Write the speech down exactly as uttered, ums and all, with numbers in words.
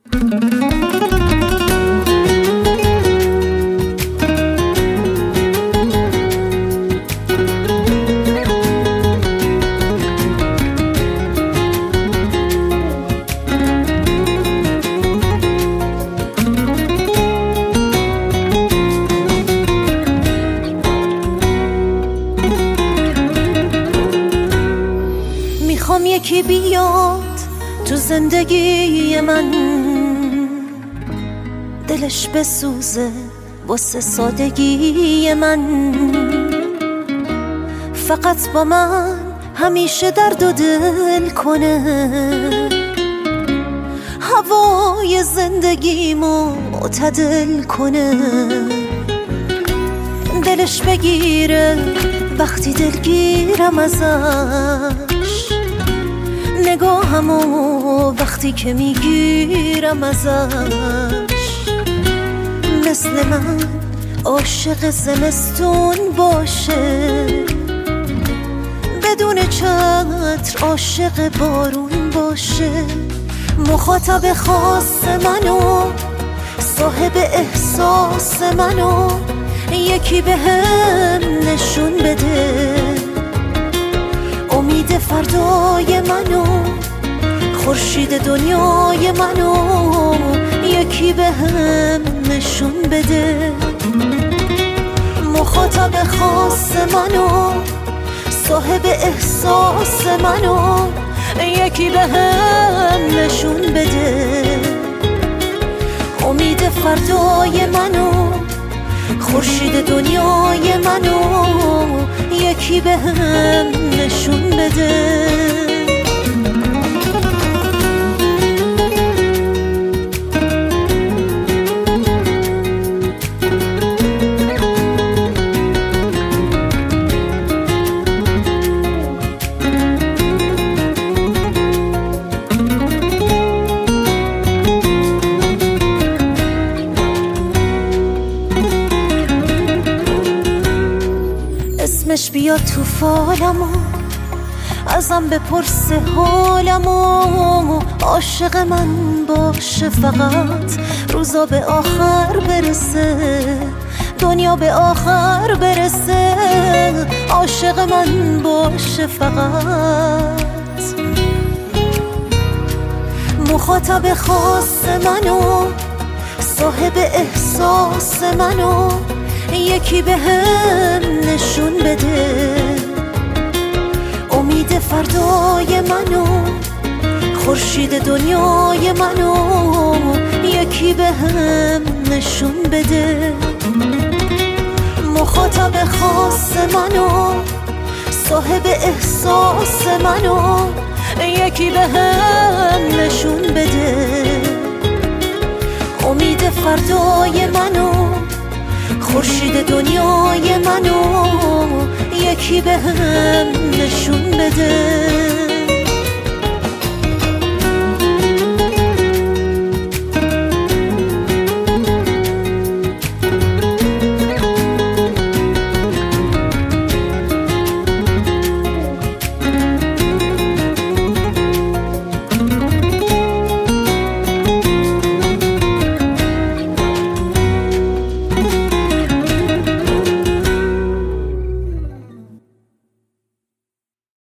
میخوام یکی بیاد تو زندگی من، دلش بسوزه واسه سادگی من، فقط با من همیشه درد و دل کنه، هوای زندگیمو معتدل کنه، دلش بگیره وقتی دلگیرم ازش، نگاهمو وقتی که میگیرم ازش، مثل من عاشق زمستون باشه، بدون چتر عاشق بارون باشه، مخاطب خاص منو، صاحب احساس منو، یکی به هم نشون بده، امید فردای منو، خورشید دنیای منو، یکی به هم نشون بده، مخاطب خاص منو، صاحب احساس منو، یکی به هم نشون بده، امید فردای منو، خورشید دنیای منو، یکی به هم نشون بده. اسمش بیاد تو فالمو، ازم بپرسه حالمو، عاشق من باشه فقط روزا به آخر برسه، دنیا به آخر برسه، عاشق من باشه فقط، مخاطب خاص منو، صاحب احساس منو، یکی به هم نشون بده، امید فردای منو، خورشید دنیای منو، یکی به هم نشون بده، مخاطب خاص منو، صاحب احساس منو، یکی به هم نشون بده، امید فردای منو، خورشید دنیای منو، یکی به هم نشون بده.